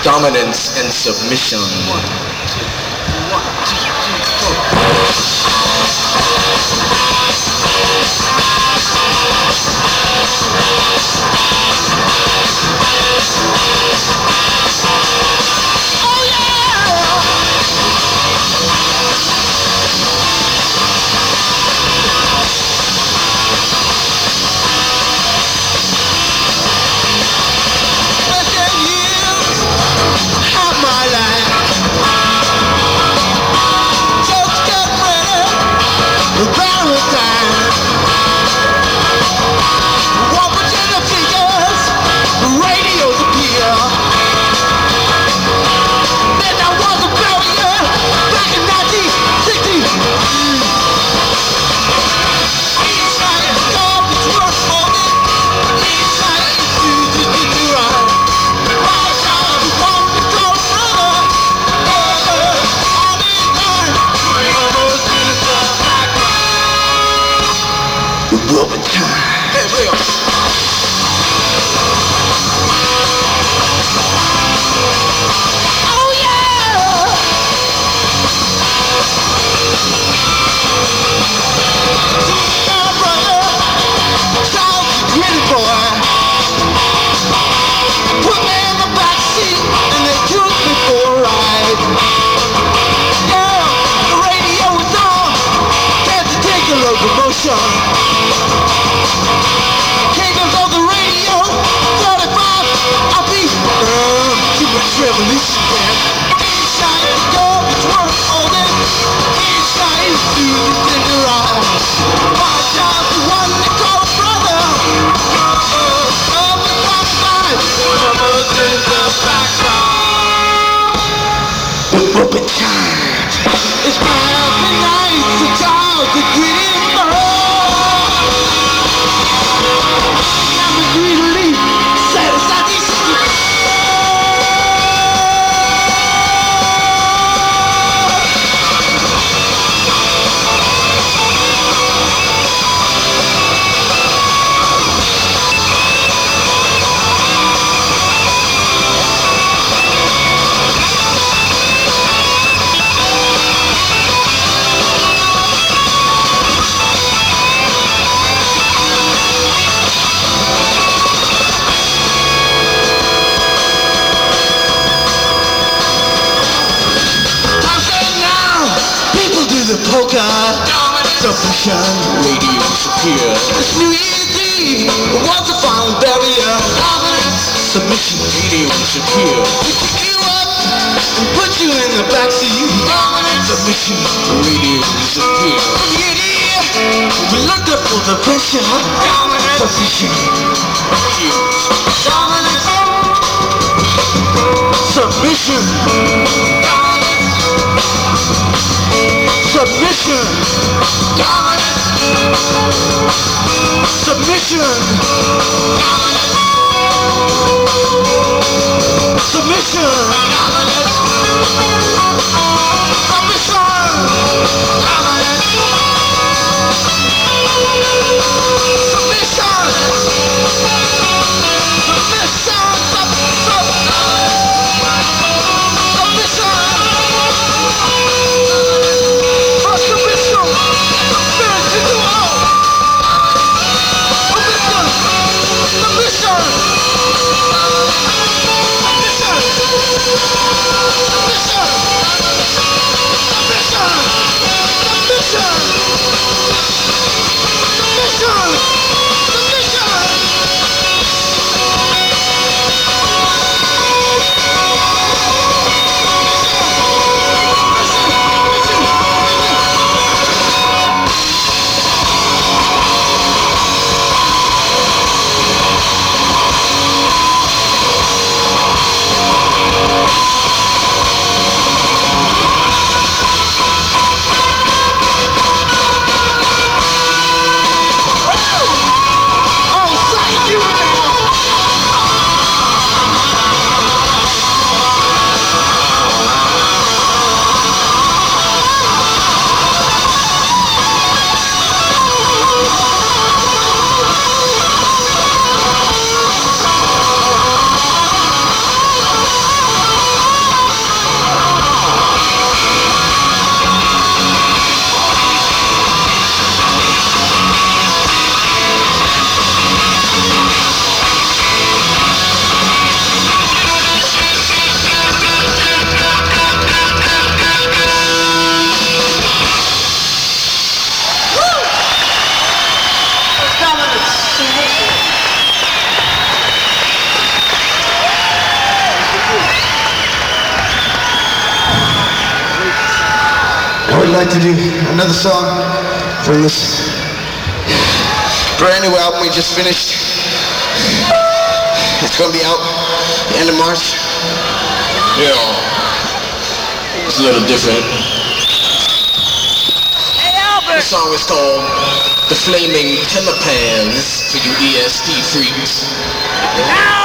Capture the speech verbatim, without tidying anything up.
dominance and submission. Submission, radio superior. It's new easy, once upon a barrier. Submission, radio superior. We pick you up and put you in the backseat. Submission, radio superior. Yeah, yeah. We looked up for the pressure. Submission, radio. Submission. Submission. Submission. Submission. Submission. I would like to do another song from this brand new album we just finished. It's gonna be out the end of March. Yeah, it's a little different. Hey, Albert! The song is called The Flaming Timber Pans for you E S T freaks. Albert!